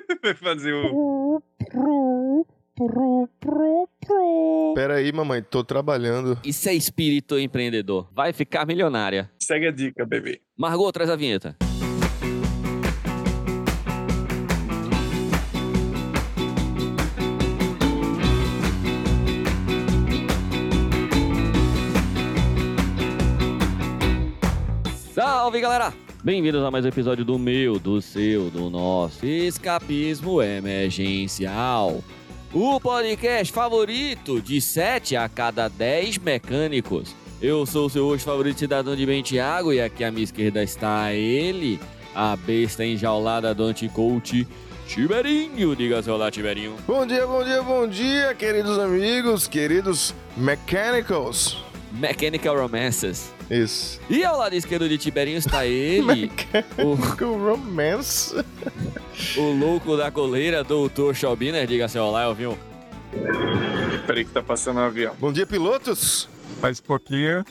Vai fazer o... Pera aí, mamãe, tô trabalhando. Isso é espírito empreendedor. Vai ficar milionária. Segue a dica, bebê. Margot, traz a vinheta. Salve, galera! Bem-vindos a mais um episódio do meu, do seu, do nosso Escapismo Emergencial. O podcast favorito de 7 a cada 10 mecânicos. Eu sou o seu host favorito, cidadão de bem, Thiago, e aqui à minha esquerda está ele, a besta enjaulada do anti-coach, Tiberinho. Diga seu olá, Tiberinho. Bom dia, bom dia, bom dia, queridos amigos, queridos mechanicals. Mechanical Romances. Isso. E ao lado esquerdo de Tiberinho está ele, Mechanical Romance. o louco da coleira, Dr. Schobiner. Diga seu olá, Elvinho. Peraí que tá passando um avião. Bom dia, pilotos. Mais um pouquinho.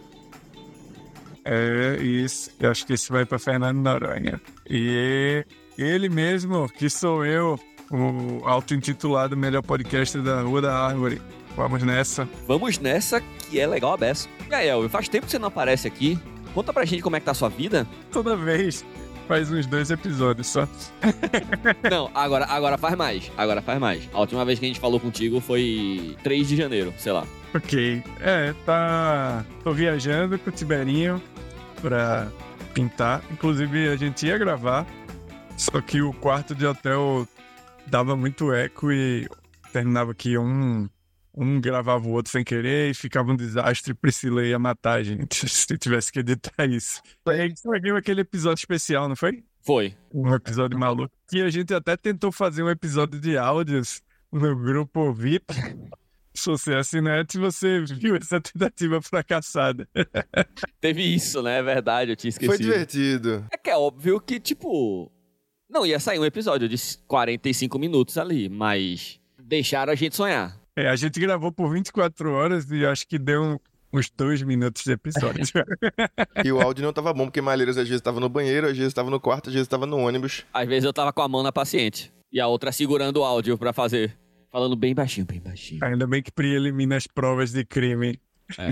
É isso. Eu acho que esse vai pra Fernando Noronha. E ele mesmo, que sou eu, o auto-intitulado melhor podcaster da Rua da Árvore. Vamos nessa. Vamos nessa, que é legal a beça. E aí, Elvio, faz tempo que você não aparece aqui. Conta pra gente como é que tá a sua vida. Toda vez. Faz uns 2 episódios só. Não, agora faz mais. Agora faz mais. A última vez que a gente falou contigo foi 3 de janeiro, sei lá. Ok. Tô viajando com o Tiberinho pra pintar. Inclusive, a gente ia gravar, só que o quarto de hotel dava muito eco e terminava que um gravava o outro sem querer e ficava um desastre. Priscila ia matar a gente se tivesse que editar isso. Aí você viu aquele episódio especial, não foi? Foi. Um episódio maluco. E a gente até tentou fazer um episódio de áudios no grupo VIP. Se você é assinante, você viu essa tentativa fracassada. Teve isso, né? É verdade, eu tinha esquecido. Foi divertido. É que é óbvio que, tipo... Não ia sair um episódio de 45 minutos ali, mas deixaram a gente sonhar. A gente gravou por 24 horas e acho que deu uns 2 minutos de episódio. E o áudio não tava bom, porque Malheiros às vezes tava no banheiro, às vezes tava no quarto, às vezes tava no ônibus. Às vezes eu tava com a mão na paciente e a outra segurando o áudio pra fazer. Falando bem baixinho, bem baixinho. Ainda bem que Pri elimina as provas de crime. É.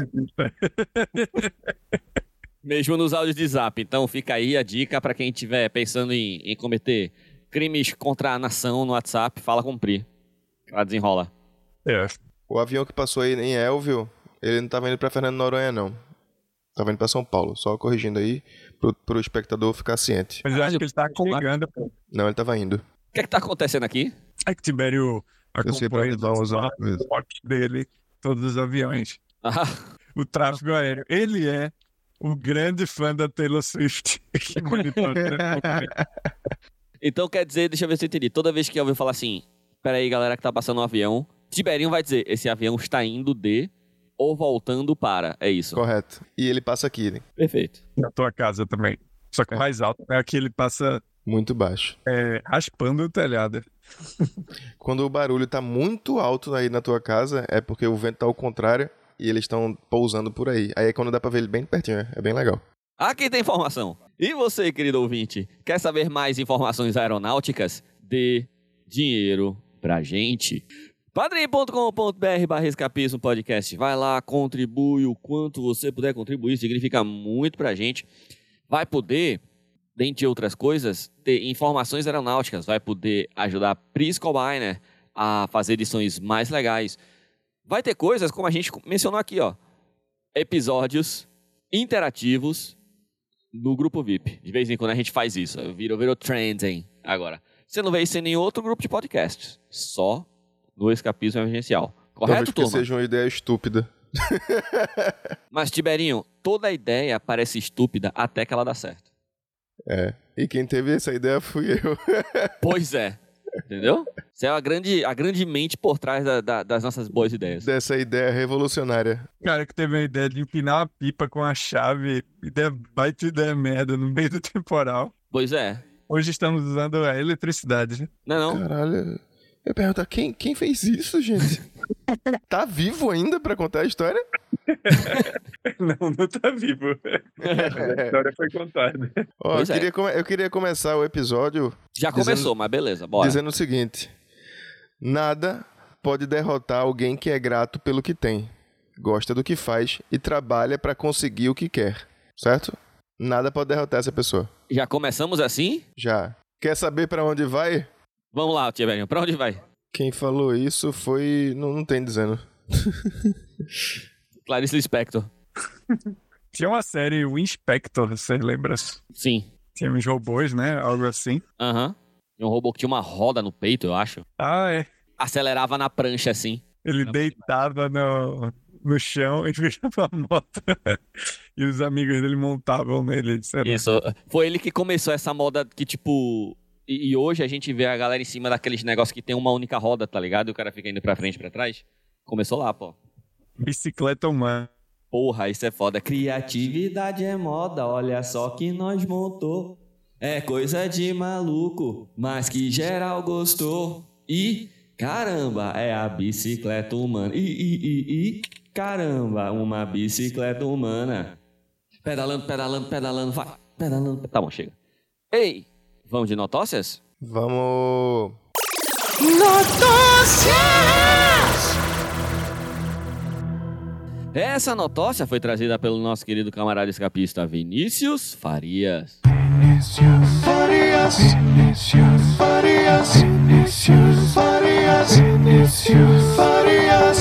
Mesmo nos áudios de Zap. Então fica aí a dica pra quem estiver pensando em cometer crimes contra a nação no WhatsApp, fala com Pri. Ela desenrola. O avião que passou aí em Elvio, ele não tava indo pra Fernando Noronha, não. Tava indo pra São Paulo. Só corrigindo aí, pro espectador ficar ciente. Mas eu acho que ele tá chegando. Não, ele tava indo. O que é que tá acontecendo aqui? É que Tibério acompanha os coisa. fotos dele, todos os aviões. Ah, O tráfego aéreo. Ele é o grande fã da Taylor Swift. Que monitora. então quer dizer, deixa eu ver se eu entendi. Toda vez que eu ouvir falar assim, pera aí, galera que tá passando um avião, Tiberinho vai dizer, esse avião está indo de ou voltando para. É isso. Correto. E ele passa aqui, né? Perfeito. Na tua casa também. Só que mais alto. É que ele passa Muito baixo. raspando o telhado. Quando o barulho tá muito alto aí na tua casa, é porque o vento tá ao contrário e eles estão pousando por aí. Aí é quando dá pra ver ele bem pertinho, é bem legal. Aqui tem informação. E você, querido ouvinte, quer saber mais informações aeronáuticas? Dê dinheiro pra gente. padrim.com.br/escapismo podcast. Vai lá, contribui o quanto você puder contribuir, significa muito pra gente. Vai poder, dentre outras coisas, ter informações aeronáuticas, vai poder ajudar a Pris Colbiner a fazer edições mais legais. Vai ter coisas, como a gente mencionou aqui, ó, episódios interativos no grupo VIP. De vez em quando a gente faz isso, virou trending agora. Você não vê isso em nenhum outro grupo de podcasts, só no Escapismo Emergencial. Correto, Talvez que turma? seja uma ideia estúpida. Mas, Tiberinho, toda ideia parece estúpida até que ela dá certo. É. E quem teve essa ideia fui eu. Pois é. Entendeu? Você é a grande mente por trás das nossas boas ideias. Dessa ideia revolucionária. O cara que teve a ideia de empinar a pipa com a chave, baita ideia merda no meio do temporal. Pois é. Hoje estamos usando a eletricidade, né? Não é não? Caralho. Eu pergunto, quem fez isso, gente? Tá vivo ainda pra contar a história? Não tá vivo. A história foi contada. Ó, eu queria começar o episódio Já começou, mas beleza, bora. Dizendo o seguinte: nada pode derrotar alguém que é grato pelo que tem, gosta do que faz e trabalha para conseguir o que quer, certo? Nada pode derrotar essa pessoa. Já começamos assim? Já. Quer saber para onde vai? Vamos lá, Tiberinho, pra onde vai? Quem falou isso foi... Não tem dizendo. Clarice Lispector. Tinha uma série, o Inspector, você lembra? Sim. Tinha uns robôs, né? Algo assim. Aham. Tinha um robô que tinha uma roda no peito, eu acho. Ah, é. Acelerava na prancha, assim. Ele deitava no chão e virava a moto. E os amigos dele montavam nele. Isso. Foi ele que começou essa moda que, tipo... E hoje a gente vê a galera em cima daqueles negócios que tem uma única roda, tá ligado? E o cara fica indo pra frente e pra trás. Começou lá, pô. Bicicleta humana. Porra, isso é foda. Criatividade é moda, olha só que nós montou. É coisa de maluco, mas que geral gostou. E, caramba, é a bicicleta humana. Caramba, uma bicicleta humana. Pedalando, pedalando, pedalando, vai. Pedalando. Tá bom, chega. Ei, vamos de notócias? Vamos... Notócias! Essa notócia foi trazida pelo nosso querido camarada escapista Vinícius Farias. Vinícius Farias, Vinícius Farias, Vinícius Farias, Vinícius Farias.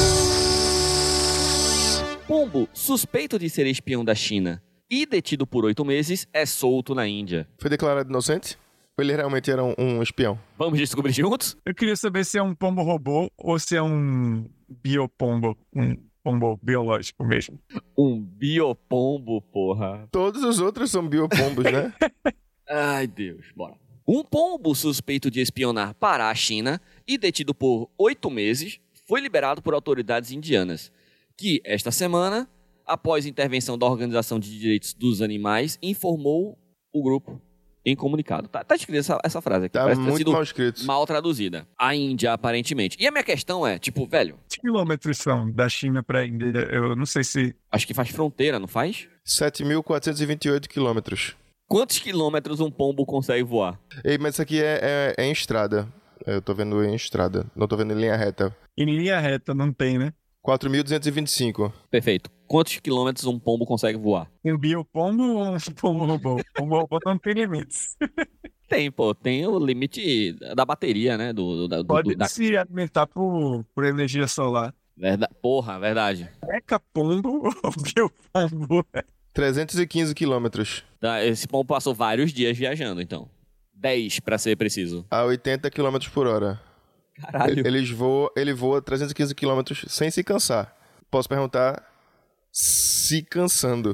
Pombo, suspeito de ser espião da China e detido por 8 meses, é solto na Índia. Foi declarado inocente? Ou ele realmente era um espião? Vamos descobrir juntos? Eu queria saber se é um pombo robô ou se é um biopombo. Um pombo biológico mesmo. Um biopombo, porra. Todos os outros são biopombos, né? Ai, Deus, bora. Um pombo suspeito de espionar para a China e detido por 8 meses foi liberado por autoridades indianas, que, esta semana, após intervenção da Organização de Direitos dos Animais, informou o grupo em comunicado. Tá escrita essa frase aqui. Tá Parece ter muito sido mal escrito. mal traduzida. A Índia, aparentemente. E a minha questão é, tipo, velho, Quantos quilômetros são da China pra Índia? Eu não sei se... acho que faz fronteira, não faz? 7.428 quilômetros. Quantos quilômetros um pombo consegue voar? Ei, mas isso aqui é em estrada. Eu tô vendo em estrada. Não tô vendo em linha reta. Em linha reta não tem, né? 4.225. Perfeito. Quantos quilômetros um pombo consegue voar? Um biopombo ou um pombo robô? Pombo robô não tem limites. Tem, pô. Tem o limite da bateria, né? Pode se alimentar por energia solar. Porra, verdade. Eca pombo ou biopombo? 315 quilômetros. Tá, esse pombo passou vários dias viajando, então. 10, pra ser preciso. A 80 quilômetros por hora. Caralho. Ele voa 315 quilômetros sem se cansar. Posso perguntar... Se cansando.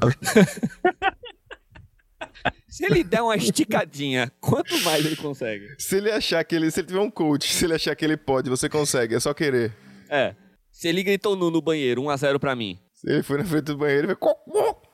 Se ele der uma esticadinha, quanto mais ele consegue? Se ele tiver um coach, se ele achar que ele pode, você consegue, é só querer. É. Se ele gritou no banheiro, 1-0 pra mim. Se ele foi na frente do banheiro, ele vai...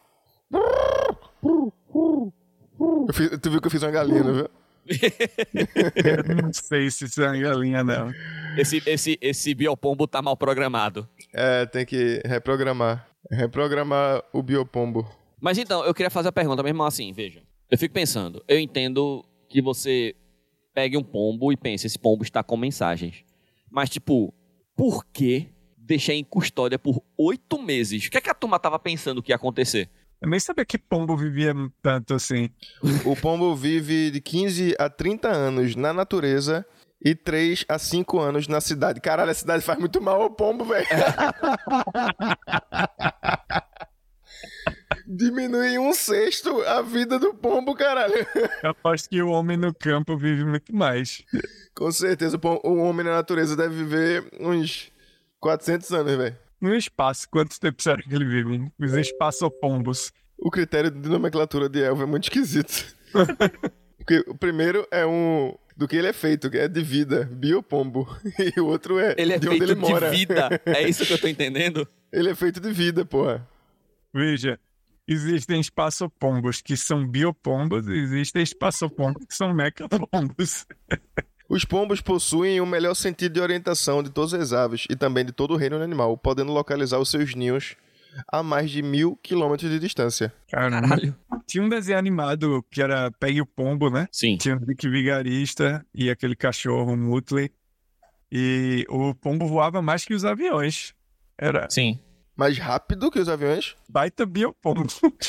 Tu viu que eu fiz uma galinha, não viu? Eu não sei se isso é uma galinha, não. Esse biopombo tá mal programado. É, tem que reprogramar. Reprogramar o biopombo. Mas então, eu queria fazer a pergunta mesmo assim, veja. Eu fico pensando, eu entendo que você pegue um pombo e pense, esse pombo está com mensagens. Mas, tipo, por que deixar em custódia por 8 meses? O que é que a turma tava pensando que ia acontecer? Eu nem sabia que pombo vivia tanto assim. O pombo vive de 15 a 30 anos na natureza e 3 a 5 anos na cidade. Caralho, a cidade faz muito mal ao pombo, velho. Diminui em 1/6 a vida do pombo, caralho. Eu aposto que o homem no campo vive muito mais. Com certeza, o homem na natureza deve viver uns 400 anos, velho. No espaço, quanto tempo será que ele vive? Os espaçopombos. O critério de nomenclatura de Elvo é muito esquisito. Porque o primeiro é do que ele é feito, que é de vida, biopombo. E o outro é Ele é de onde feito ele mora. de vida. É isso que eu tô entendendo? Ele é feito de vida, porra. Veja, existem espaçopombos que são biopombos e existem espaçopombos que são mecapombos. Os pombos possuem o melhor sentido de orientação de todas as aves e também de todo o reino animal, podendo localizar os seus ninhos a mais de 1.000 quilômetros de distância. Caramba. Caralho. Tinha um desenho animado que era Pegue o Pombo, né? Sim. Tinha o Dick Vigarista e aquele cachorro Muttley. E o pombo voava mais que os aviões. Era Sim. Mais rápido que os aviões? baita biopombo.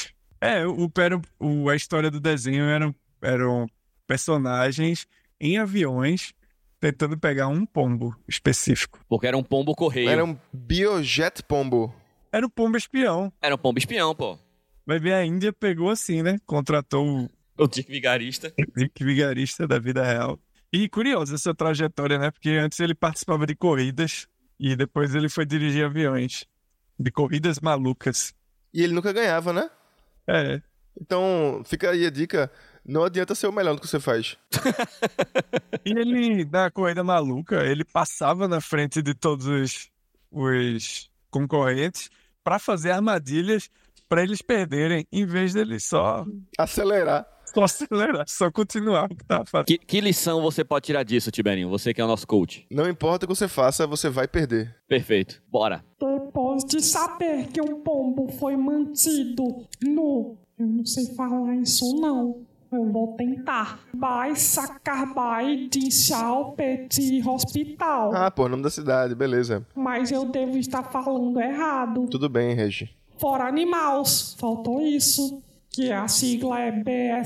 A história do desenho eram personagens em aviões tentando pegar um pombo específico. Porque era um pombo correio. Era um biojet pombo. Era o pombo espião. Era um pombo espião, pô. Vai ver, a Índia pegou assim, né? Contratou o O Dick Vigarista. Dick Vigarista da vida real. E curiosa essa trajetória, né? Porque antes ele participava de corridas e depois ele foi dirigir aviões. De corridas malucas. E ele nunca ganhava, né? É. Então, fica aí a dica. Não adianta ser o melhor no que você faz. E ele, na corrida maluca, ele passava na frente de todos os concorrentes pra fazer armadilhas pra eles perderem, em vez dele só Acelerar. acelerar, só continuar o que tava fazendo. Que lição você pode tirar disso, Tiberinho? Você que é o nosso coach. Não importa o que você faça, você vai perder. Perfeito. Bora. Depois de saber que um pombo foi mantido no... Eu não sei falar isso não. Eu vou tentar. By Sakarbai Dinshal Petit Hospital. Ah, pô, nome da cidade, beleza. Mas eu devo estar falando errado. Tudo bem, Regi. For Animals. Faltou isso. Que a sigla é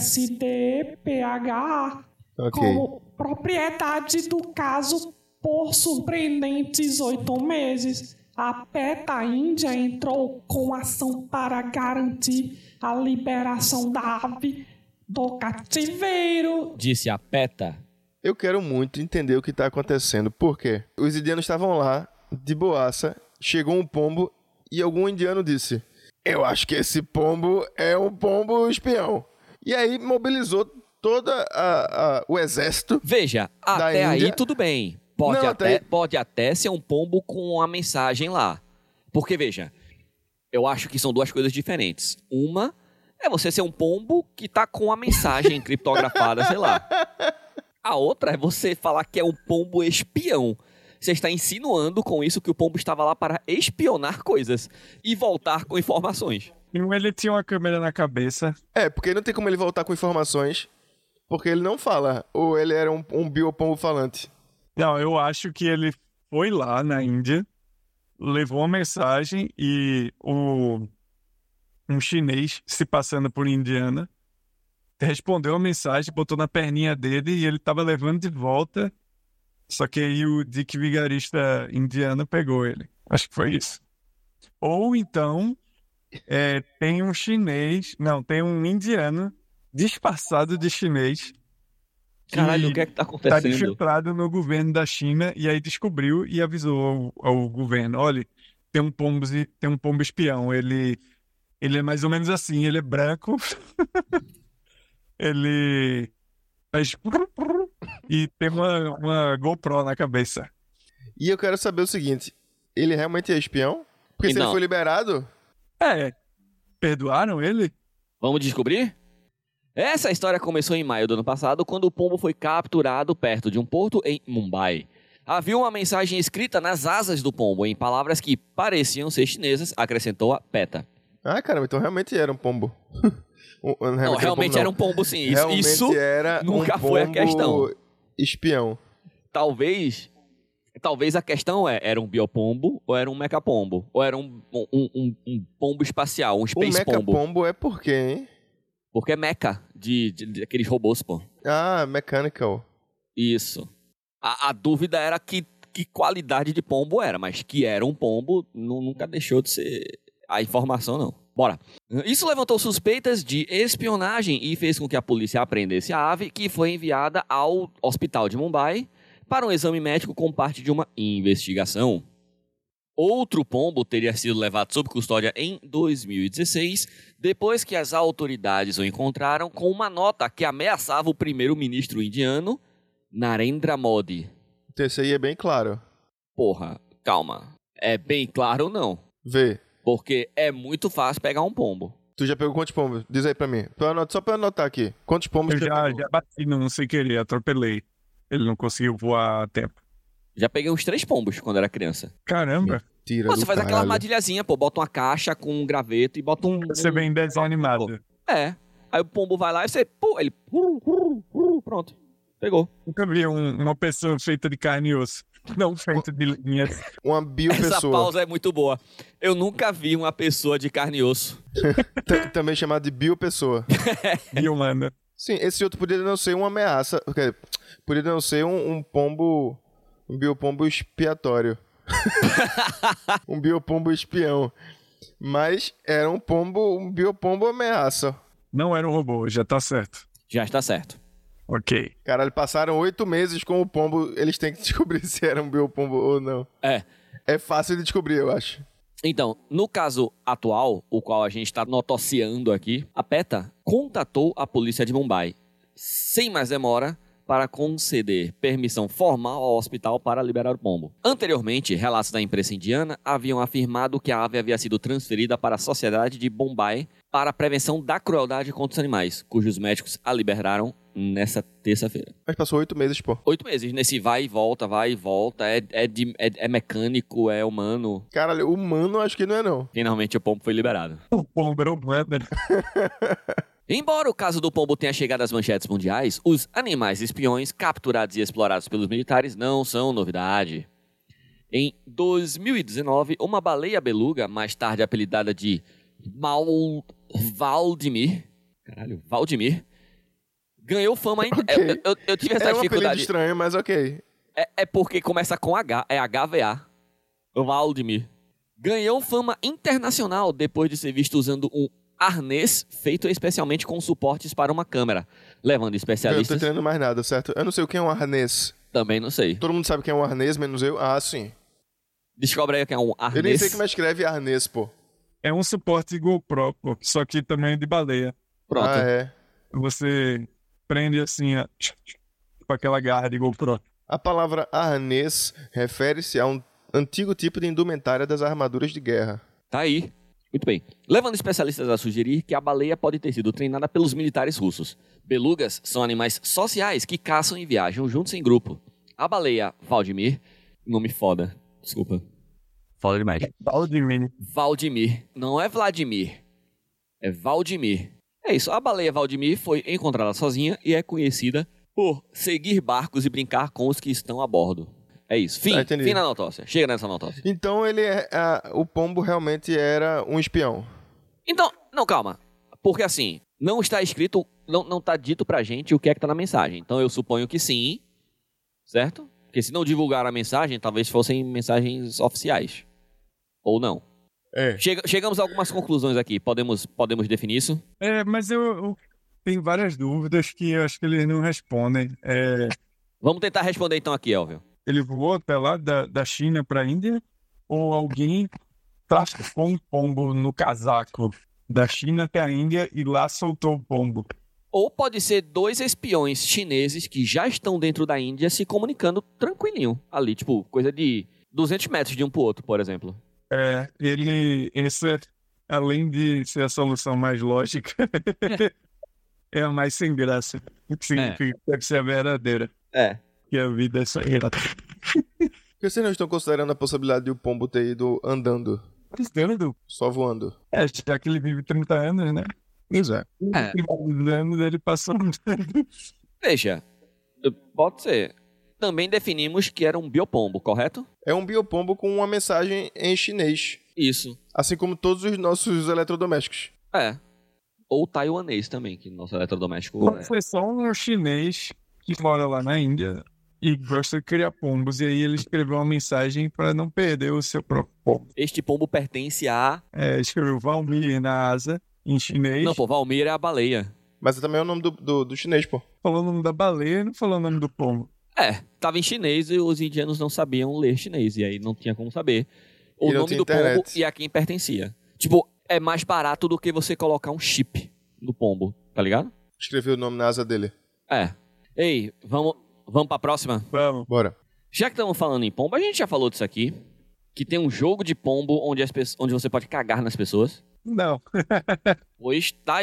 BSDPHA. Ok. Como propriedade do caso por surpreendentes 8 meses. A PETA Índia entrou com ação para garantir a liberação da ave do cativeiro. Disse a PETA. Eu quero muito entender o que tá acontecendo. Por quê? Os indianos estavam lá, de boaça, chegou um pombo e algum indiano disse: eu acho que esse pombo é um pombo espião. E aí mobilizou todo o exército. Veja, Da até aí Índia. tudo bem. Pode, Não, até, até aí- pode até ser um pombo com a mensagem lá. Porque, veja, eu acho que são duas coisas diferentes. Uma é você ser um pombo que tá com a mensagem criptografada, sei lá. A outra é você falar que é um pombo espião. Você está insinuando com isso que o pombo estava lá para espionar coisas e voltar com informações. E ele tinha uma câmera na cabeça. É, porque não tem como ele voltar com informações, porque ele não fala. Ou ele era um biopombo falante. Não, eu acho que ele foi lá na Índia, levou uma mensagem e um chinês se passando por indiana respondeu a mensagem, botou na perninha dele e ele tava levando de volta. Só que aí o Dick Vigarista indiano pegou ele. Acho que foi isso. Ou então tem um chinês, não, tem um indiano disfarçado de chinês. Caralho, o que é que tá Tá acontecendo? infiltrado no governo da China e aí descobriu e avisou ao governo: olha, tem um pombo espião. Ele é mais ou menos assim, ele é branco. Ele faz e tem uma GoPro na cabeça. E eu quero saber o seguinte: ele realmente é espião? Porque E se não. ele foi liberado, Perdoaram ele? Vamos descobrir? Essa história começou em maio do ano passado, quando o pombo foi capturado perto de um porto em Mumbai. Havia uma mensagem escrita nas asas do pombo, em palavras que pareciam ser chinesas, acrescentou a PETA. ah, caramba, então realmente era um pombo. Não, realmente era um pombo, sim. Isso era nunca um foi a pombo questão. Espião. Talvez a questão era um biopombo ou era um mecapombo? Ou era um pombo espacial, um O space mecha pombo? pombo é por quê, hein? Porque é mecha, de aqueles robôs, pô. Ah, mechanical. Isso. A dúvida era que qualidade de pombo era, mas que era um pombo nunca deixou de ser a informação, não. Bora. Isso levantou suspeitas de espionagem e fez com que a polícia apreendesse a ave, que foi enviada ao hospital de Mumbai para um exame médico como parte de uma investigação. Outro pombo teria sido levado sob custódia em 2016, depois que as autoridades o encontraram com uma nota que ameaçava o primeiro-ministro indiano, Narendra Modi. Então esse aí é bem claro. Porra, calma. É bem claro ou não? Vê. Porque é muito fácil pegar um pombo. Tu já pegou quantos pombos? Diz aí pra mim. Só pra eu anotar aqui. Quantos pombos Eu tu já pegou? já bati não sem querer, atropelei. Ele não conseguiu voar a tempo. Já peguei uns 3 pombos quando era criança. Caramba, Tira Pô, do você faz aquela caralho. armadilhazinha, pô. Bota uma caixa com um graveto e bota um... você bem desanimado. É. Aí o pombo vai lá e você... Pô, ele... Pronto. Pegou. Nunca vi uma pessoa feita de carne e osso. Não feita de linhas. Uma Essa biopessoa. pausa é muito boa. Eu nunca vi uma pessoa de carne e osso. Também chamado de biopessoa. Biomana. Sim, esse outro poderia não ser uma ameaça. Poderia não ser um pombo... Um biopombo expiatório. Um biopombo espião. Mas era um biopombo ameaça. Não era um robô, já tá certo. Já está certo. Ok. Caralho, passaram 8 meses com o pombo. Eles têm que descobrir se era um biopombo ou não. É. É fácil de descobrir, eu acho. Então, no caso atual, o qual a gente está noticiando aqui, a PETA contatou a polícia de Mumbai, sem mais demora, para conceder permissão formal ao hospital para liberar o pombo. Anteriormente, relatos da imprensa indiana haviam afirmado que a ave havia sido transferida para a Sociedade de Bombay para a prevenção da crueldade contra os animais, cujos médicos a liberaram nessa terça-feira. Mas passou 8 meses, pô. 8 meses nesse vai e volta, é mecânico, é humano. Caralho, humano acho que não é não. Finalmente o pombo foi liberado. O pombo era humano. Embora o caso do pombo tenha chegado às manchetes mundiais, os animais espiões capturados e explorados pelos militares não são novidade. Em 2019, uma baleia beluga, mais tarde apelidada de Valdimir, ganhou fama... Ok. Eu tive essa É um apelido dificuldade. estranho, mas ok. É porque começa com H, é HVA. O Valdimir. Ganhou fama internacional depois de ser visto usando um arnês feito especialmente com suportes para uma câmera, levando Eu não tô especialistas... entendendo mais nada, certo? Eu não sei o que é um arnês. Também não sei. Todo mundo sabe o que é um arnês, menos eu? Ah, sim. Descobre aí o que é um arnês. Eu nem sei como escreve arnês, pô. É um suporte GoPro, pô, só que também de baleia. Pronto. Ah, é. Você prende assim, com aquela garra de GoPro. A palavra arnês refere-se a um antigo tipo de indumentária das armaduras de guerra. Tá aí. Muito bem. Levando especialistas a sugerir que a baleia pode ter sido treinada pelos militares russos. Belugas são animais sociais que caçam e viajam juntos em grupo. A baleia Valdimir, nome foda, desculpa. Foda demais. Valdimir. Valdimir, não é Vladimir, é Valdimir. É isso, a baleia Valdimir foi encontrada sozinha e é conhecida por seguir barcos e brincar com os que estão a bordo. É isso, fim, entendi. fim na notócia, chega nessa notócia. Então o pombo realmente era um espião. Então, não, calma, porque assim, não está escrito, não está dito pra gente o que é que tá na mensagem. Então eu suponho que sim, certo? Porque se não divulgaram a mensagem, talvez fossem mensagens oficiais. Ou não. É. Chegamos a algumas conclusões aqui. Podemos definir isso? Mas eu tenho várias dúvidas que eu acho que eles não respondem. Vamos tentar responder então aqui, Elvio. Ele voou até lá da China para a Índia? Ou alguém traficou um pombo no casaco da China até a Índia e lá soltou o pombo? Ou pode ser 2 espiões chineses que já estão dentro da Índia se comunicando tranquilinho. Ali, tipo, coisa de 200 metros de um pro outro, por exemplo. Esse, além de ser a solução mais lógica, é a mais sem graça. O que significa que deve ser a verdadeira. É. Que a vida é só grata. Por que vocês não estão considerando a possibilidade de o pombo ter ido andando, só voando? Já que ele vive 30 anos, né? Exato. Os anos ele passou andando. Veja, pode ser. Também definimos que era um biopombo, correto? É um biopombo com uma mensagem em chinês. Isso. Assim como todos os nossos eletrodomésticos. É. Ou taiwanês também, que nosso eletrodoméstico Pode ser só um chinês que mora lá na Índia e gosta de criar pombos. E aí ele escreveu uma mensagem para não perder o seu próprio pombo. Este pombo pertence a... Escreveu Valmir na asa, em chinês. Não, pô, Valmir é a baleia. Mas também é o nome do chinês, pô. Falou o nome da baleia e não falou o nome do pombo. Tava em chinês e os indianos não sabiam ler chinês. E aí não tinha como saber o E não nome tinha do pombo internet. e a quem pertencia. Tipo, é mais barato do que você colocar um chip no pombo, tá ligado? Escreveu o nome na asa dele. Ei, vamos pra próxima? Vamos. Bora. Já que estamos falando em pombo, a gente já falou disso aqui. Que tem um jogo de pombo onde você pode cagar nas pessoas. Não. Pois tá aí, ó.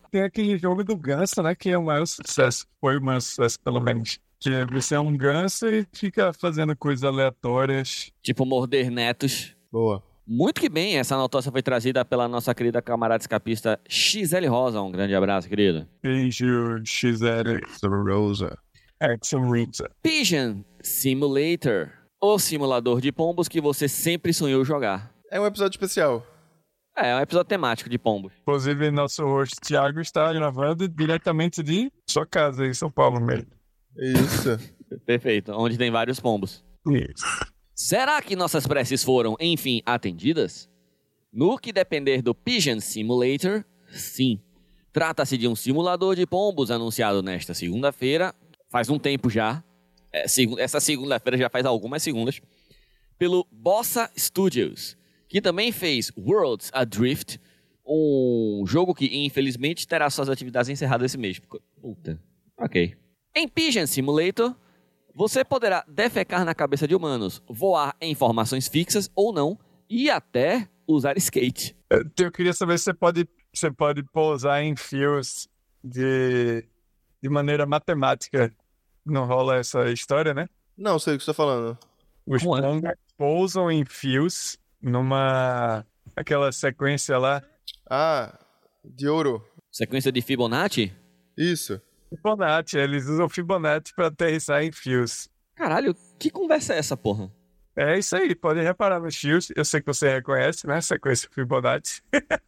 Tem aquele jogo do ganso, né? Que é o maior sucesso. Foi o maior sucesso, pelo menos. Que você é um ganso e fica fazendo coisas aleatórias. Tipo morder netos. Boa. Muito que bem, essa notócia foi trazida pela nossa querida camarada escapista XL Rosa. Um grande abraço, querido. Beijo, XL. Rosa. Rosa. Pigeon Simulator. O simulador de pombos que você sempre sonhou jogar. É um episódio especial. É um episódio temático de pombos. Inclusive, nosso host Thiago está gravando diretamente de sua casa em São Paulo mesmo. Isso. Perfeito, onde tem vários pombos. Isso. Será que nossas preces foram, enfim, atendidas? No que depender do Pigeon Simulator, sim. Trata-se de um simulador de pombos anunciado nesta segunda-feira, faz um tempo já, essa segunda-feira já faz algumas segundas, pelo Bossa Studios, que também fez Worlds Adrift, um jogo que infelizmente terá suas atividades encerradas esse mês. Puta, ok. Em Pigeon Simulator, você poderá defecar na cabeça de humanos, voar em formações fixas ou não, e até usar skate. Eu queria saber se você pode pousar em fios de maneira matemática. Não rola essa história, né? Não, sei o que você tá falando. Os Como é? pombos pousam em fios aquela sequência lá. Ah, de ouro. Sequência de Fibonacci? Isso. Fibonacci, eles usam Fibonacci para aterrissar em fios. Caralho, que conversa é essa, porra? É isso aí, pode reparar nos fios. Eu sei que você reconhece, né? Sequência Fibonacci.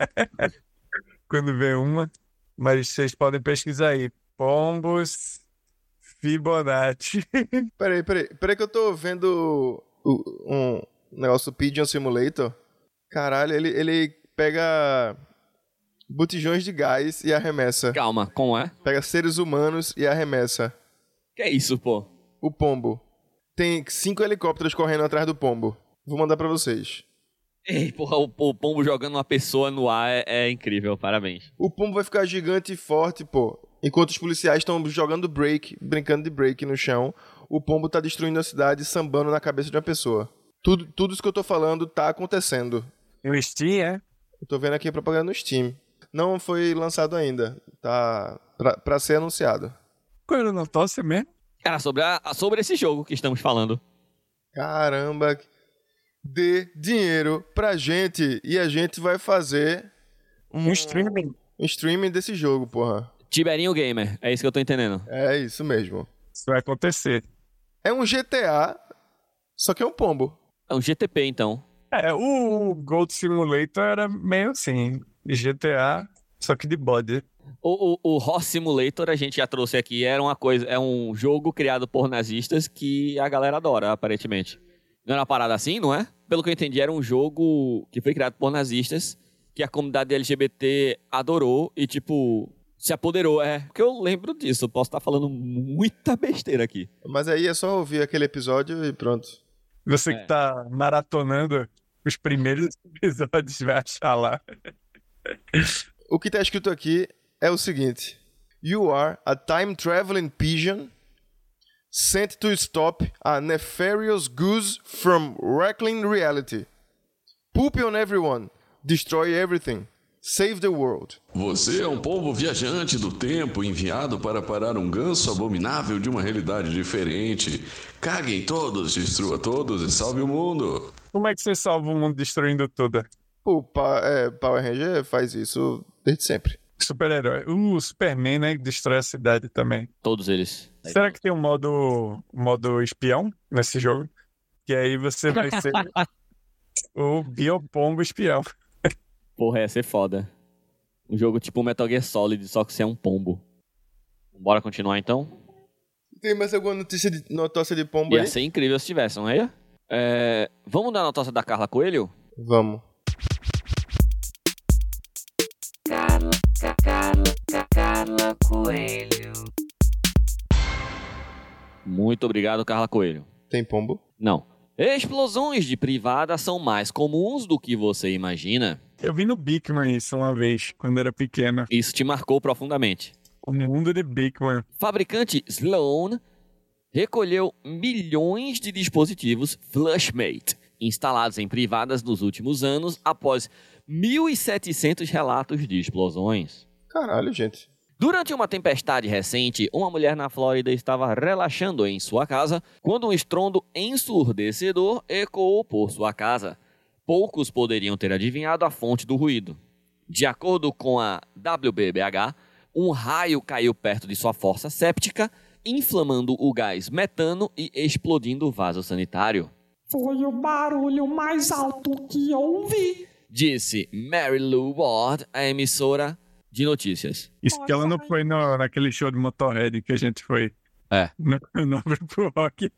Quando vê uma. Mas vocês podem pesquisar aí. Pombos Fibonacci. Peraí que eu tô vendo um negócio do Pigeon Simulator. Caralho, ele pega botijões de gás e arremessa. Calma, como é? Pega seres humanos e arremessa. Que é isso, pô? O pombo. Tem 5 helicópteros correndo atrás do pombo. Vou mandar pra vocês. Ei, porra, o pombo jogando uma pessoa no ar é incrível, parabéns. O pombo vai ficar gigante e forte, pô. Enquanto os policiais estão jogando brincando de break no chão, o pombo tá destruindo a cidade, sambando na cabeça de uma pessoa. Tudo isso que eu tô falando tá acontecendo. No Steam, é? Eu tô vendo aqui a propaganda no Steam. Não foi lançado ainda. Tá pra ser anunciado. Qual era o notócia mesmo? Cara, sobre esse jogo que estamos falando. Caramba. Dê dinheiro pra gente e a gente vai fazer Um streaming. um streaming desse jogo, porra. Tiberinho Gamer, é isso que eu tô entendendo. É isso mesmo. Isso vai acontecer. É um GTA, só que é um pombo. É um GTP, então. O Gold Simulator era meio assim, de GTA, só que de body. O Horse Simulator a gente já trouxe aqui, é um jogo criado por nazistas que a galera adora, aparentemente. Não era uma parada assim, não é? Pelo que eu entendi, era um jogo que foi criado por nazistas, que a comunidade LGBT adorou e, tipo, se apoderou. É, porque eu lembro disso, eu posso estar falando muita besteira aqui. Mas aí é só ouvir aquele episódio e pronto. Você que tá maratonando os primeiros episódios vai achar lá. O que tá escrito aqui é o seguinte: You are a time-traveling pigeon sent to stop a nefarious goose from wreckling reality. Poop on everyone. Destroy everything. Save the world. Você é um pombo viajante do tempo enviado para parar um ganso abominável de uma realidade diferente. Cague em todos, destrua todos e salve o mundo. Como é que você salva o mundo destruindo tudo? O Power Ranger faz isso desde sempre. Super-herói. O Superman, né? Que destrói a cidade também. Todos eles. Será que tem um modo espião nesse jogo? Que aí você vai ser o Biopombo espião. Porra, ia ser foda. Um jogo tipo Metal Gear Solid, só que você é um pombo. Bora continuar então? Tem mais alguma notícia de pombo aí? Ia ser incrível se tivesse, não é? Vamos dar a notícia da Carla Coelho? Vamos. Carla Coelho. Muito obrigado, Carla Coelho. Tem pombo? Não. Explosões de privada são mais comuns do que você imagina. Eu vi no Bigman isso uma vez, quando era pequeno. Isso te marcou profundamente. O mundo de Bigman. Fabricante Sloan recolheu milhões de dispositivos Flushmate instalados em privadas nos últimos anos após 1.700 relatos de explosões. Caralho, gente. Durante uma tempestade recente, uma mulher na Flórida estava relaxando em sua casa quando um estrondo ensurdecedor ecoou por sua casa. Poucos poderiam ter adivinhado a fonte do ruído. De acordo com a WBBH, um raio caiu perto de sua fossa séptica, inflamando o gás metano e explodindo o vaso sanitário. Foi o barulho mais alto que eu ouvi. Disse Mary Lou Ward, a emissora de notícias. Isso que ela não foi naquele show de Motorhead que a gente foi. É. No Grupo Rock.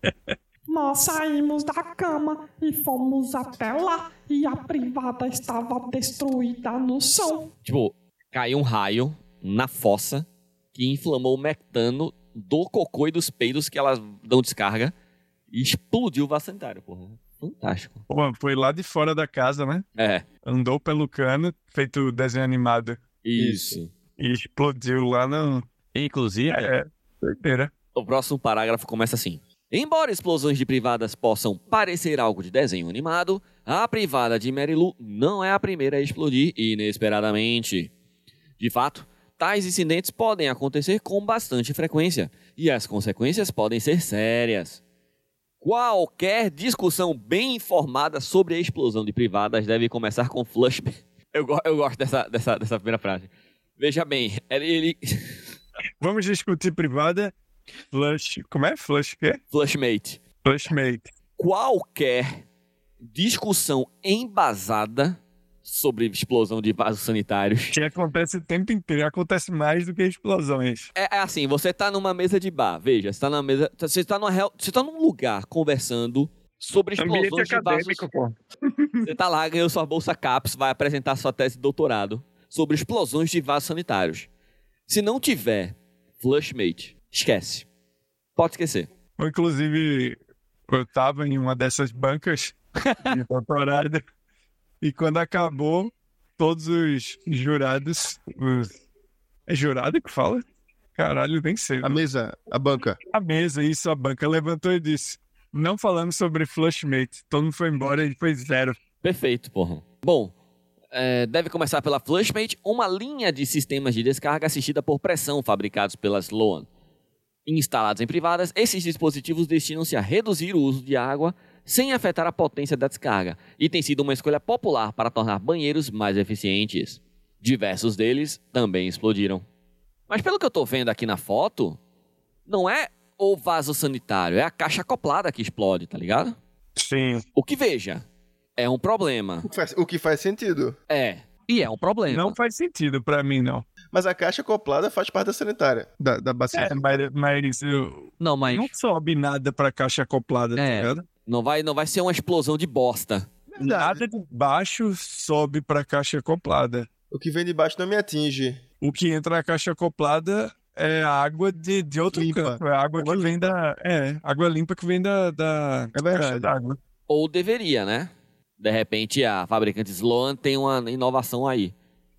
Nós saímos da cama e fomos até lá e a privada estava destruída no chão. Tipo, caiu um raio na fossa que inflamou o metano do cocô e dos peidos que elas dão descarga e explodiu o vaso sanitário, porra. Fantástico. Pô, foi lá de fora da casa, né? É, Andou pelo cano, feito desenho animado. isso. E explodiu lá no... Inclusive, Doideira. O próximo parágrafo começa assim. Embora explosões de privadas possam parecer algo de desenho animado, a privada de Mary Lou não é a primeira a explodir inesperadamente. De fato, tais incidentes podem acontecer com bastante frequência, e as consequências podem ser sérias. Qualquer discussão bem informada sobre a explosão de privadas deve começar com flashback. Eu gosto dessa primeira frase. Veja bem, ele Vamos discutir privada. Flush... Como é? Flush o quê? Flashmate. Flushmate. Qualquer discussão embasada sobre explosão de vasos sanitários. Que acontece o tempo inteiro. Acontece mais do que explosões. É assim, você tá numa mesa de bar, veja, você tá numa mesa, você tá num lugar conversando sobre explosões Ambiente de vasos. acadêmico, pô. Você tá lá, ganhou sua bolsa CAPES, vai apresentar sua tese de doutorado sobre explosões de vasos sanitários. Se não tiver Flushmate, esquece. Pode esquecer. Inclusive, eu tava em uma dessas bancas de doutorado e quando acabou, todos os jurados... É jurado que fala? Caralho, nem sei. A mesa, a banca. A mesa, isso, a banca levantou e disse: não falamos sobre Flushmate. Todo mundo foi embora e foi 0. Perfeito, porra. Bom, deve começar pela Flushmate, uma linha de sistemas de descarga assistida por pressão fabricados pela Sloan. Instalados em privadas, esses dispositivos destinam-se a reduzir o uso de água sem afetar a potência da descarga e tem sido uma escolha popular para tornar banheiros mais eficientes. Diversos deles também explodiram. Mas pelo que eu tô vendo aqui na foto, não é o vaso sanitário, é a caixa acoplada que explode, tá ligado? Sim. O que veja, é um problema. O que faz sentido. e é um problema. Não faz sentido pra mim, não. Mas a caixa acoplada faz parte da sanitária. Da bacia. Mas eu Não, mas... não sobe nada pra caixa acoplada, tá ligado? Não vai ser uma explosão de bosta. Nada de baixo sobe pra caixa acoplada. O que vem de baixo não me atinge. O que entra na caixa acoplada é a água de outro Limpa. canto. É a água que vem da... água limpa que vem da É verdade. caixa d'água. Ou deveria, né? De repente a fabricante Sloan tem uma inovação aí.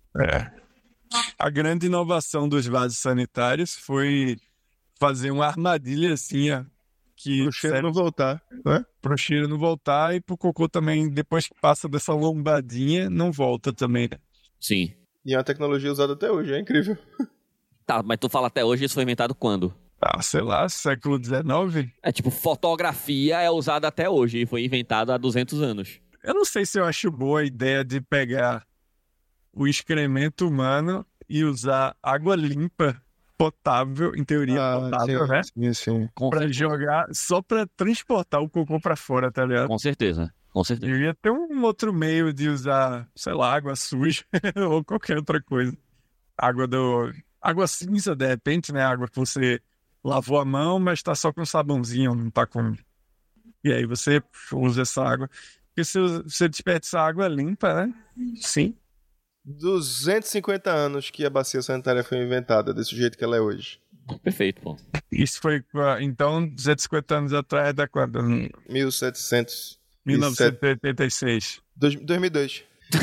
A grande inovação dos vasos sanitários foi fazer uma armadilha assim, ó, que O cheiro serve não voltar, né? pro cheiro não voltar e pro cocô também, depois que passa dessa lombadinha, não volta também, né? Sim. E é uma tecnologia usada até hoje, é incrível. Tá, mas tu fala até hoje, isso foi inventado quando? Sei lá, século XIX? É tipo, fotografia é usada até hoje e foi inventado há 200 anos. Eu não sei se eu acho boa a ideia de pegar o excremento humano e usar água limpa, potável, em teoria potável, né? Sim. Pra jogar, só pra transportar o cocô pra fora, tá ligado? Com certeza. Devia ter um outro meio de usar, sei lá, água suja ou qualquer outra coisa. Água cinza, de repente, né? Água que você lavou a mão, mas tá só com sabãozinho, não tá com... E aí você usa essa água. Porque se você desperdiçar água limpa, né? Sim. 250 anos que a bacia sanitária foi inventada, desse jeito que ela é hoje. Perfeito, pô. Isso foi, então, 250 anos atrás, da quando? 1700... 1986. 2002.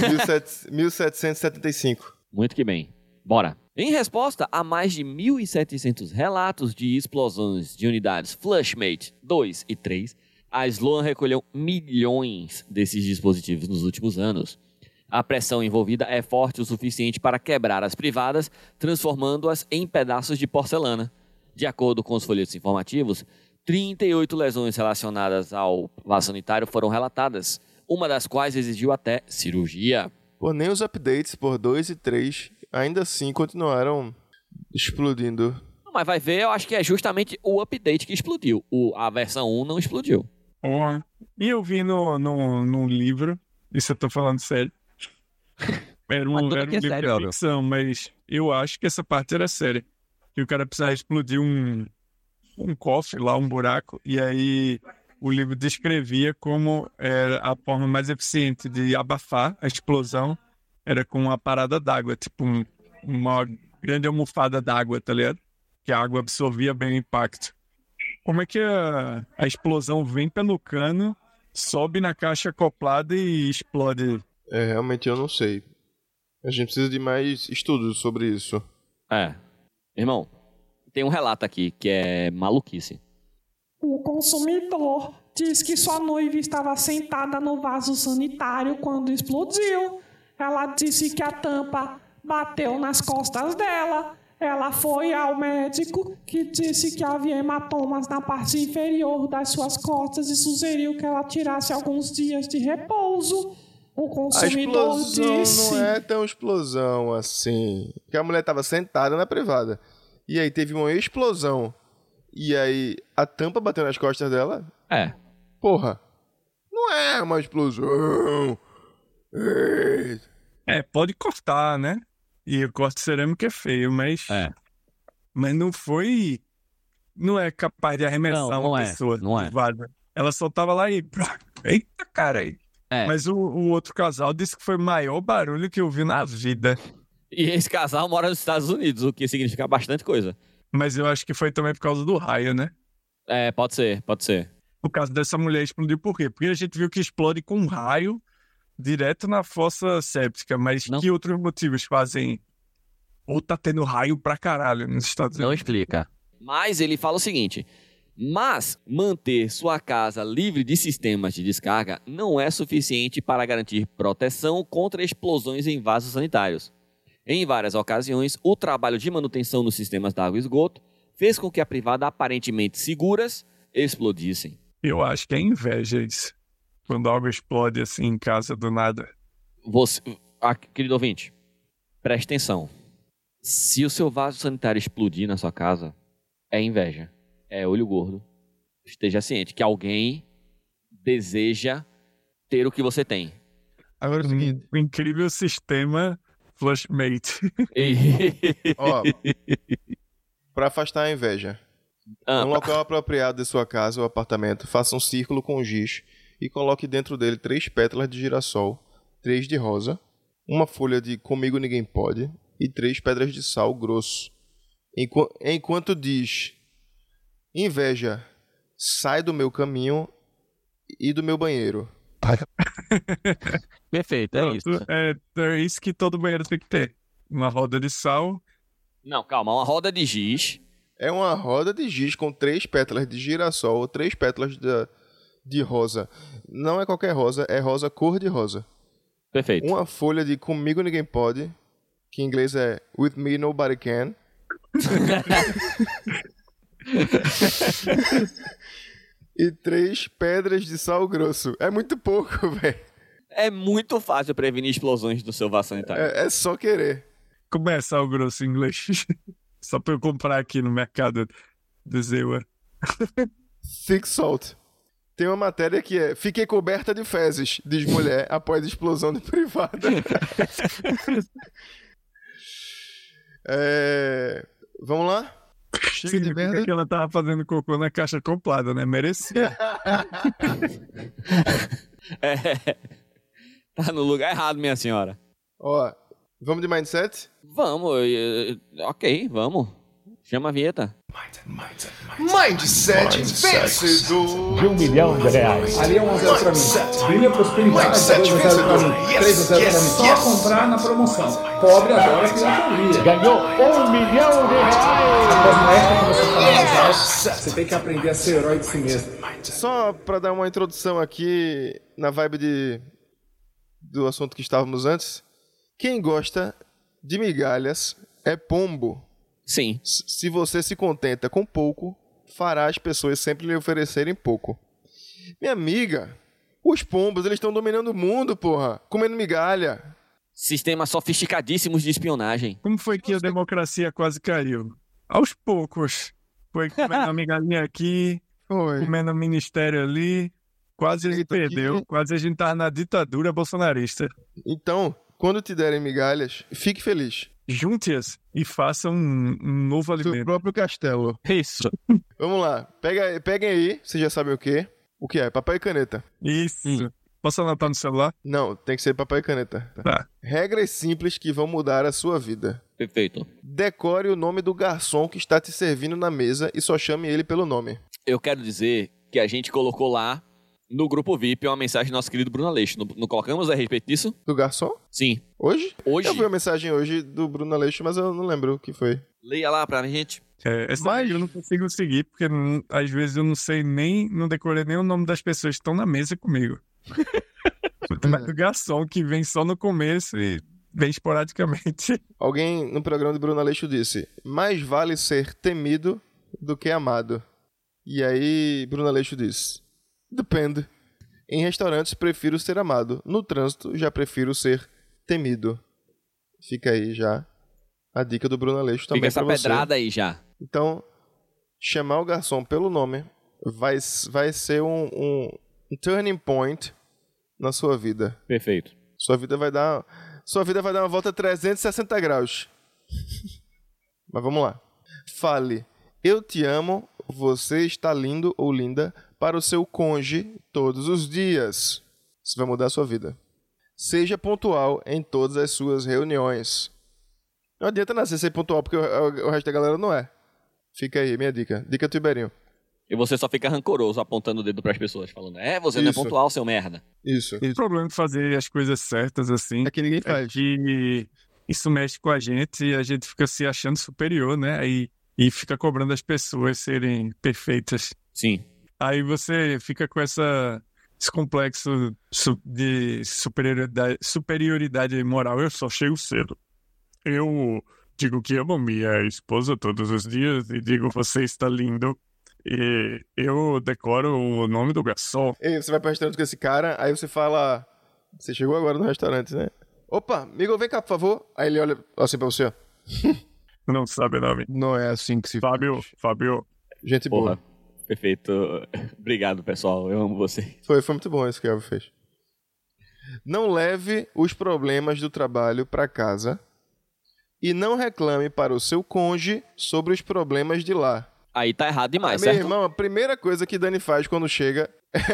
1775. Muito que bem. Bora. Em resposta a mais de 1.700 relatos de explosões de unidades Flushmate 2 e 3, a Sloan recolheu milhões desses dispositivos nos últimos anos. A pressão envolvida é forte o suficiente para quebrar as privadas, transformando-as em pedaços de porcelana. De acordo com os folhetos informativos, 38 lesões relacionadas ao vaso sanitário foram relatadas, uma das quais exigiu até cirurgia. Pô, nem os updates por 2 e 3 ainda assim continuaram explodindo. Mas vai ver, eu acho que é justamente o update que explodiu. A versão 1 não explodiu. Porra. E eu vi num livro, isso eu tô falando sério. Era um livro de ficção, mas eu acho que essa parte era séria. Que o cara precisava explodir um cofre lá, um buraco, e aí o livro descrevia como era a forma mais eficiente de abafar a explosão era com uma parada d'água, tipo uma grande almofada d'água, tá ligado? Que a água absorvia bem o impacto. Como é que a explosão vem pelo cano, sobe na caixa acoplada e explode? Realmente eu não sei. A gente precisa de mais estudos sobre isso. Irmão, tem um relato aqui que é maluquice. O consumidor diz que sua noiva estava sentada no vaso sanitário quando explodiu. Ela disse que a tampa bateu nas costas dela. Ela foi ao médico, que disse que havia hematomas na parte inferior das suas costas e sugeriu que ela tirasse alguns dias de repouso. O consumidor a explosão disse... não é tão explosão assim. Porque a mulher estava sentada na privada. E aí teve uma explosão. E aí a tampa bateu nas costas dela. Porra. Não é uma explosão. Pode cortar, né? E o corte cerâmico é feio, mas... Mas não foi... Não é capaz de arremessar uma pessoa. Não é. Ela só tava lá e... Eita, cara aí. Mas o outro casal disse que foi o maior barulho que eu vi na vida. E esse casal mora nos Estados Unidos, o que significa bastante coisa. Mas eu acho que foi também por causa do raio, né? Pode ser. O caso dessa mulher explodiu por quê? Porque a gente viu que explode com um raio direto na fossa séptica, mas que outros motivos fazem? Ou tá tendo raio pra caralho nos Estados Unidos? Não explica. Mas ele fala o seguinte: mas manter sua casa livre de sistemas de descarga não é suficiente para garantir proteção contra explosões em vasos sanitários. Em várias ocasiões, o trabalho de manutenção nos sistemas de água e esgoto fez com que a privada aparentemente seguras explodissem. Eu acho que é inveja isso. Quando algo explode assim em casa do nada. Querido ouvinte, preste atenção. Se o seu vaso sanitário explodir na sua casa, é inveja. É olho gordo. Esteja ciente que alguém deseja ter o que você tem. Agora é o seguinte. O incrível sistema Flushmate. Para afastar a inveja. No local apropriado de sua casa ou apartamento, faça um círculo com giz e coloque dentro dele 3 pétalas de girassol, 3 de rosa, uma folha de Comigo Ninguém Pode e 3 pedras de sal grosso. Enquanto diz: inveja, sai do meu caminho e do meu banheiro. Perfeito, é isso. É isso que todo banheiro tem que ter. Uma roda de sal. Não, calma, uma roda de giz. É uma roda de giz com 3 pétalas de girassol ou 3 pétalas de rosa. Não é qualquer rosa, é rosa cor de rosa. Perfeito. Uma folha de Comigo Ninguém Pode, que em inglês é With Me Nobody Can. E 3 pedras de sal grosso. É muito pouco, velho. É muito fácil prevenir explosões do seu vaso sanitário. É só querer. Como é sal grosso em inglês? Só pra eu comprar aqui no mercado do Zewa. Thick salt. Tem uma matéria que é: fiquei coberta de fezes, diz mulher após explosão de privada. Vamos lá? Significa que ela tava fazendo cocô na caixa acoplada, né? Merecia. Tá no lugar errado, minha senhora. Vamos de mindset? Vamos, ok, vamos. Chama a vinheta. Mindset vencedor de R$1 milhão. Ali é 1-0 pra mim. Brilha prosperidade, 2-0 pra mim. 3-0 pra mim. Só comprar na promoção. Pobre adora filosofia. Ganhou R$1 milhão. Após uma época que você fala mais alto, você tem que aprender a ser herói de si mesmo. Só pra dar uma introdução aqui na vibe de do assunto que estávamos antes. Quem gosta de migalhas é pombo. Sim. Se você se contenta com pouco, fará as pessoas sempre lhe oferecerem pouco. Minha amiga, os pombos, eles estão dominando o mundo, porra. Comendo migalha. Sistemas sofisticadíssimos de espionagem. Como foi que a democracia quase caiu? Aos poucos. Foi comendo uma migalhinha aqui, comendo um ministério ali. Quase ele perdeu. Quase a gente tava na ditadura bolsonarista. Então, quando te derem migalhas, fique feliz. Junte-as e faça um novo alimento. Do próprio castelo. Isso. Vamos lá. Peguem aí, vocês já sabem o quê? O que é? Papel e caneta. Isso. Posso anotar no celular? Não, tem que ser papel e caneta. Tá. Regras simples que vão mudar a sua vida. Perfeito. Decore o nome do garçom que está te servindo na mesa e só chame ele pelo nome. Eu quero dizer que a gente colocou lá no grupo VIP uma mensagem do nosso querido Bruno Aleixo. Não colocamos a respeito disso? Do garçom? Sim. Hoje? Hoje. Eu vi uma mensagem hoje do Bruno Aleixo, mas eu não lembro o que foi. Leia lá pra gente. Essa eu não consigo seguir, porque às vezes eu não sei não decorei nem o nome das pessoas que estão na mesa comigo. Mas do garçom que vem só no começo e vem esporadicamente. Alguém no programa do Bruno Aleixo disse: mais vale ser temido do que amado. E aí Bruno Aleixo disse: depende. Em restaurantes prefiro ser amado. No trânsito já prefiro ser temido. Fica aí já a dica do Bruno Aleixo também. Fica essa pra você. pedrada aí já. Então, chamar o garçom pelo nome vai ser um turning point na sua vida. Perfeito. Sua vida vai dar uma volta 360 graus. Mas vamos lá. Fale: eu te amo, você está lindo ou linda para o seu cônjuge todos os dias. Isso vai mudar a sua vida. Seja pontual em todas as suas reuniões. Não adianta nascer ser pontual, porque o resto da galera não é. Fica aí, minha dica. Dica Tiberinho. E você só fica rancoroso apontando o dedo pras pessoas, falando: você não é pontual, seu merda. Isso. O problema de fazer as coisas certas assim É que ninguém faz. é que isso mexe com a gente e a gente fica se achando superior, né? E fica cobrando as pessoas serem perfeitas. Sim. Aí você fica com esse complexo de superioridade moral. Eu só chego cedo. Eu digo que amo minha esposa todos os dias e digo: você está lindo. E eu decoro o nome do garçom. E você vai pro restaurante com esse cara, aí você fala: você chegou agora no restaurante, né? Opa, amigo, vem cá, por favor. Aí ele olha assim pra você, ó. Não sabe o nome. Não é assim que se Fábio. Gente Porra. boa. Perfeito. Obrigado, pessoal. Eu amo você. Foi muito bom isso que o Elvio fez. Não leve os problemas do trabalho pra casa e não reclame para o seu cônjuge sobre os problemas de lá. Aí tá errado demais, Meu certo? irmão, a primeira coisa que Dani faz quando chega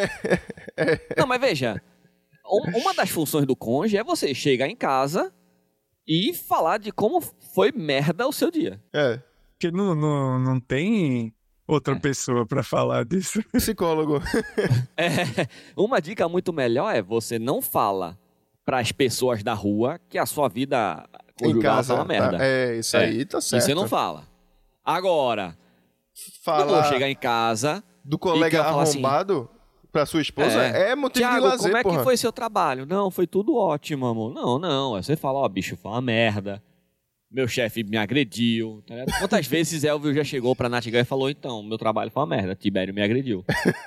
Não, mas veja. Uma das funções do cônjuge é você chegar em casa e falar de como foi merda o seu dia. é Porque não tem outra pessoa pra falar disso. psicólogo. Uma dica muito melhor é você não fala pras pessoas da rua que a sua vida Em conjugal casa. tá uma merda. Isso aí tá certo. Isso você não fala. Agora, Fala não vou chegar em casa do e colega quero falar assim, arrombado pra sua esposa é motivo Thiago, de lazer, como é porra. que foi seu trabalho? Não, foi tudo ótimo, amor. Não. Aí você fala: ó, bicho, foi uma merda. Meu chefe me agrediu. Tá ligado? Quantas vezes Elvio já chegou pra Natigal e falou: então, meu trabalho foi uma merda, Tibério me agrediu.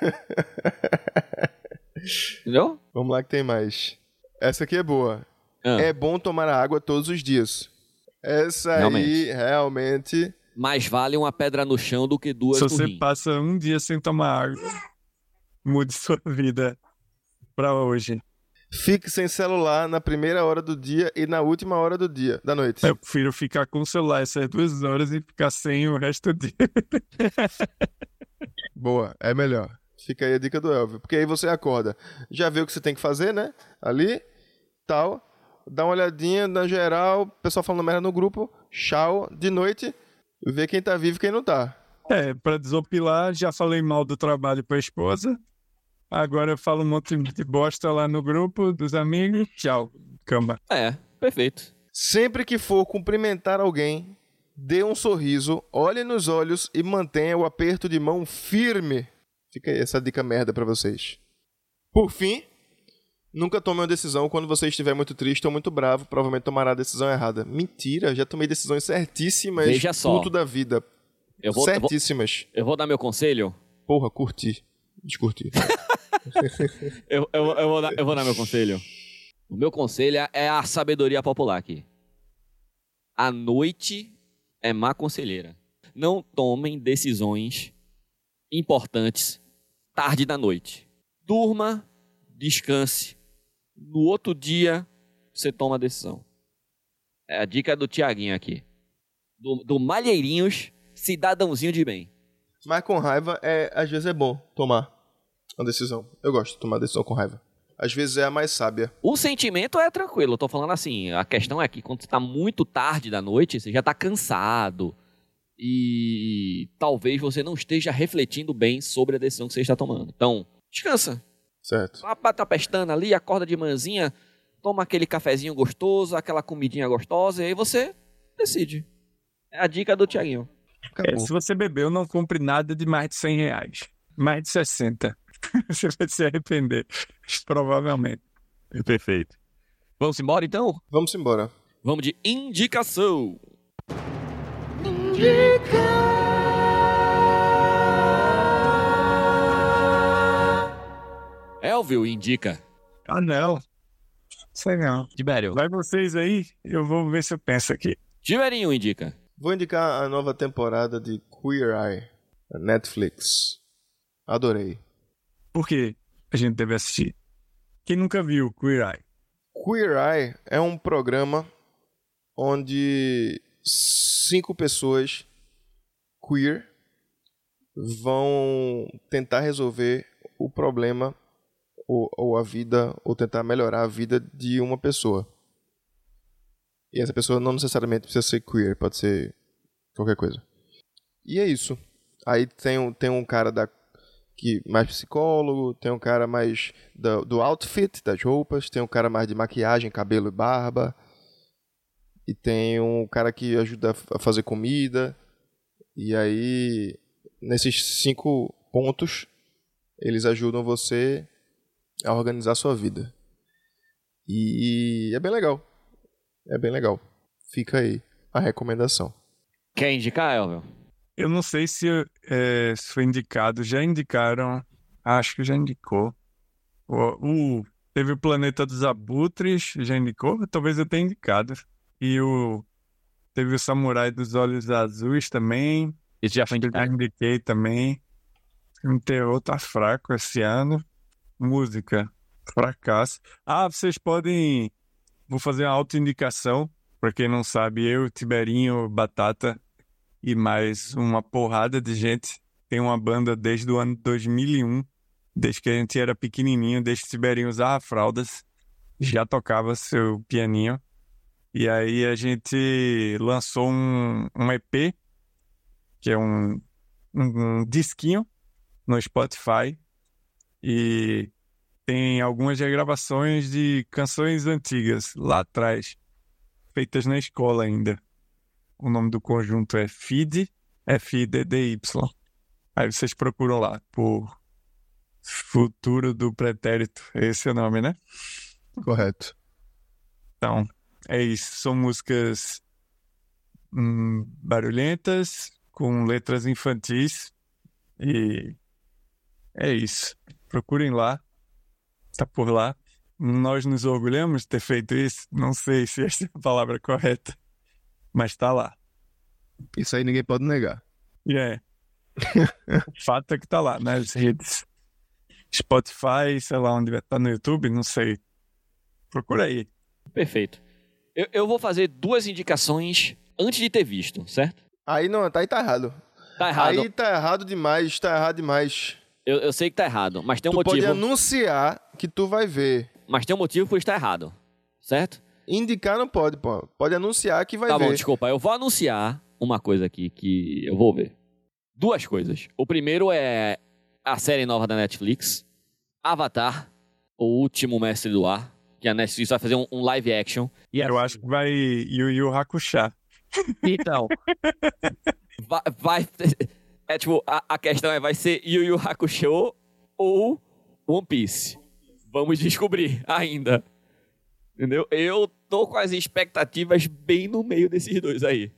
Entendeu? Vamos lá que tem mais. Essa aqui é boa. É bom tomar água todos os dias. Essa aí, realmente... Mais vale uma pedra no chão do que duas Se no você rim. passa um dia sem tomar água, mude sua vida pra hoje. Fique sem celular na primeira hora do dia e na última hora da noite. Eu prefiro ficar com o celular essas 2 horas e ficar sem o resto do dia. Boa, é melhor. Fica aí a dica do Elvio. Porque aí você acorda, já vê o que você tem que fazer, né? Ali, tal. Dá uma olhadinha na geral, pessoal falando merda no grupo. Tchau, de noite, vê quem tá vivo e quem não tá. Pra desopilar, já falei mal do trabalho pra esposa. Agora eu falo um monte de bosta lá no grupo dos amigos. Tchau, cama. Perfeito. Sempre que for cumprimentar alguém, dê um sorriso, olhe nos olhos e mantenha o aperto de mão firme. Fica aí essa dica merda pra vocês. Por fim, Nunca tome uma decisão quando você estiver muito triste ou muito bravo, provavelmente tomará a decisão errada. Mentira, já tomei decisões certíssimas. Veja só. Tudo da vida. Certíssimas. Eu vou dar meu conselho? Porra, curti. Descurti. eu vou dar meu conselho. O meu conselho é a sabedoria popular aqui. A noite é má conselheira. Não tomem decisões importantes tarde da noite. Durma, descanse. No outro dia, você toma a decisão. É a dica do Tiaguinho aqui. Do Malheirinhos, cidadãozinho de bem. Mas com raiva, às vezes é bom tomar uma decisão. Eu gosto de tomar decisão com raiva. Às vezes é a mais sábia. O sentimento é tranquilo. Eu tô falando assim, a questão é que quando você tá muito tarde da noite, você já tá cansado. E talvez você não esteja refletindo bem sobre a decisão que você está tomando. Então, descansa. Certo. Bata a pestana ali, acorda de manhãzinha, toma aquele cafezinho gostoso, aquela comidinha gostosa, e aí você decide. É a dica do Tiaguinho. Se você bebeu, não compre nada de mais de R$100. Mais de 60. Você vai se arrepender. Provavelmente. Perfeito. Vamos embora, então? Vamos embora. Vamos de indicação. Elvio indica. Ah, não. Sei não. Tibério. Vai vocês aí, eu vou ver se eu penso aqui. Tiberinho indica. Vou indicar a nova temporada de Queer Eye, da Netflix. Adorei. Por que a gente deve assistir? Quem nunca viu Queer Eye? Queer Eye é um programa onde 5 pessoas queer vão tentar resolver o problema ou a vida, ou tentar melhorar a vida de uma pessoa. E essa pessoa não necessariamente precisa ser queer, pode ser qualquer coisa. E é isso. Aí tem um cara mais psicólogo, tem um cara mais do outfit, das roupas, tem um cara mais de maquiagem, cabelo e barba, e tem um cara que ajuda a fazer comida. E aí, nesses 5 pontos, eles ajudam você a organizar a sua vida. E é bem legal. É bem legal. Fica aí a recomendação. Quer indicar, Elvio? Eu não sei se foi indicado. Já indicaram. Acho que já indicou. Teve o Planeta dos Abutres. Já indicou? Talvez eu tenha indicado. E teve o Samurai dos Olhos Azuis também. Esse já foi indicado. Já indiquei também. O terror tá fraco esse ano. Música. Fracasso. Vocês podem... Vou fazer uma autoindicação. Pra quem não sabe, eu, Tiberinho, Batata e mais uma porrada de gente tem uma banda desde o ano 2001. Desde que a gente era pequenininho, desde que Tiberinho usava fraldas. Já tocava seu pianinho. E aí a gente lançou um EP, que é um disquinho no Spotify. E tem algumas regravações de canções antigas lá atrás, feitas na escola ainda. O nome do conjunto é FID, F-I-D-D-Y. Aí vocês procuram lá, por Futuro do Pretérito. Esse é o nome, né? Correto. Então, é isso. São músicas barulhentas, com letras infantis. E é isso. Procurem lá. Tá por lá. Nós nos orgulhamos de ter feito isso. Não sei se essa é a palavra correta, mas tá lá. Isso aí ninguém pode negar. O fato é que tá lá nas redes. Spotify, sei lá onde vai estar, no YouTube, não sei. Procura aí. Perfeito. Eu vou fazer 2 indicações antes de ter visto, certo? Aí não, tá errado. Tá errado. Aí tá errado demais. Eu sei que tá errado, mas tem um tu motivo. Pode anunciar que tu vai ver. Mas tem um motivo por estar errado, certo? Indicar não pode, pô. Pode anunciar que vai ver. Tá bom, desculpa. Eu vou anunciar uma coisa aqui que eu vou ver. 2 coisas. O primeiro é a série nova da Netflix, Avatar, o Último Mestre do Ar, que a Netflix vai fazer um live action. E eu acho que vai Yu Yu Hakusho. Então, vai tipo, a questão vai ser Yu Yu Hakusho ou One Piece. Vamos descobrir ainda. Entendeu? Eu tô com as expectativas bem no meio desses dois aí.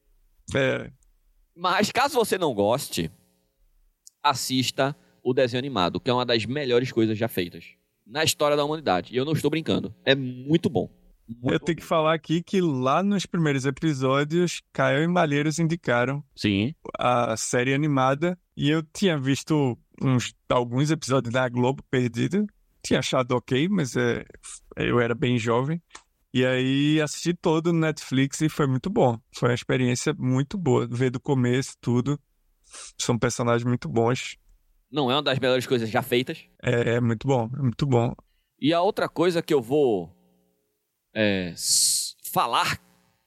Mas caso você não goste, assista o desenho animado, que é uma das melhores coisas já feitas na história da humanidade. E eu não estou brincando. É muito bom. Eu tenho que falar aqui que lá nos primeiros episódios, Caio e Malheiros indicaram a série animada. E eu tinha visto alguns episódios da Globo perdido. Tinha achado ok, mas eu era bem jovem. E aí assisti todo no Netflix e foi muito bom. Foi uma experiência muito boa. Ver do começo tudo. São personagens muito bons. Não é uma das melhores coisas já feitas? É muito bom, é muito bom. E a outra coisa que eu vou falar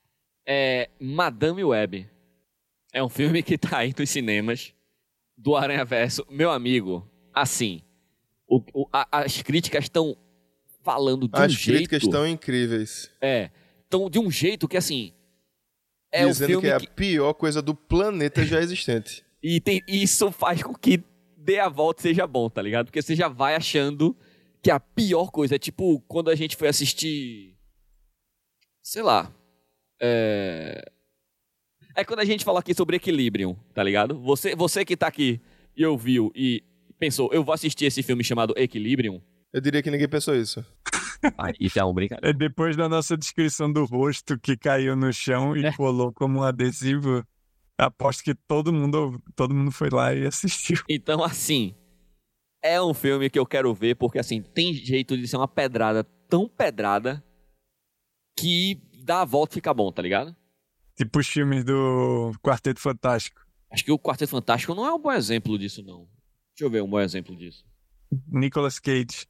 é Madame Web. É um filme que tá aí nos cinemas do Aranhaverso. Meu amigo, assim, as críticas estão falando de um jeito... As críticas estão incríveis. Estão de um jeito que, assim... Dizendo que é a pior coisa do planeta já existente. E isso faz com que dê a volta e seja bom, tá ligado? Porque você já vai achando que a pior coisa é tipo quando a gente foi assistir... Sei lá. É quando a gente fala aqui sobre Equilibrium, tá ligado? Você que tá aqui e ouviu e pensou, eu vou assistir esse filme chamado Equilibrium. Eu diria que ninguém pensou isso. Isso é um brincadeira. Depois da nossa descrição do rosto que caiu no chão e colou como um adesivo, aposto que todo mundo foi lá e assistiu. Então, assim, é um filme que eu quero ver porque, assim, tem jeito de ser uma pedrada tão pedrada que dá a volta e fica bom, tá ligado? Tipo os filmes do Quarteto Fantástico. Acho que o Quarteto Fantástico não é um bom exemplo disso, não. Deixa eu ver um bom exemplo disso. Nicolas Cage.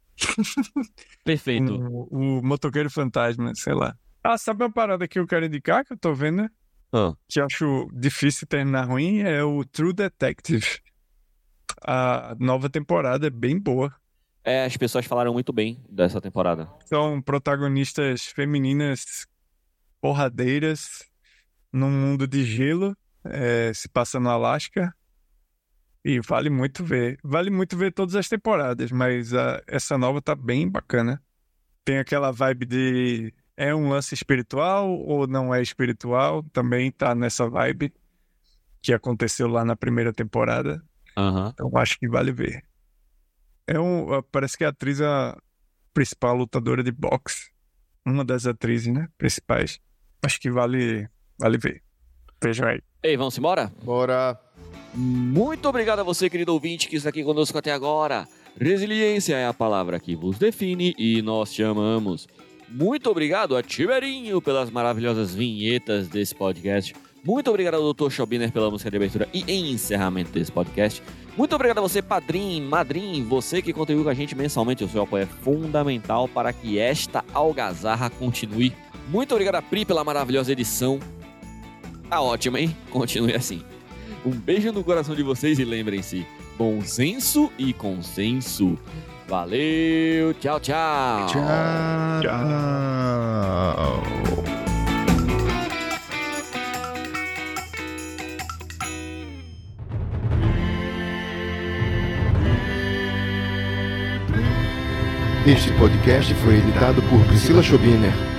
Perfeito. O Motoqueiro Fantasma, sei lá. Sabe uma parada que eu quero indicar, que eu tô vendo, né? Que eu acho difícil terminar ruim, é o True Detective. A nova temporada é bem boa. As pessoas falaram muito bem dessa temporada. São protagonistas femininas porradeiras num mundo de gelo, se passa no Alasca. E vale muito ver. Vale muito ver todas as temporadas, mas essa nova tá bem bacana. Tem aquela vibe de é um lance espiritual ou não é espiritual? Também tá nessa vibe que aconteceu lá na primeira temporada. Então acho que vale ver. Parece que a atriz é a principal lutadora de boxe. Uma das atrizes, né? Principais. Acho que vale ver. Vejam aí. Ei, vamos embora? Bora! Muito obrigado a você, querido ouvinte, que está aqui conosco até agora. Resiliência é a palavra que vos define e nós te amamos. Muito obrigado a Tiberinho pelas maravilhosas vinhetas desse podcast. Muito obrigado ao Dr. Schobiner pela música de abertura e encerramento desse podcast. Muito obrigado a você, padrinho, madrinho, você que contribui com a gente mensalmente. O seu apoio é fundamental para que esta algazarra continue. Muito obrigado a Pri pela maravilhosa edição. Tá ótimo, hein? Continue assim. Um beijo no coração de vocês e lembrem-se, bom senso e consenso. Valeu, tchau, tchau. Tchau. Este podcast foi editado por Priscila Schobiner.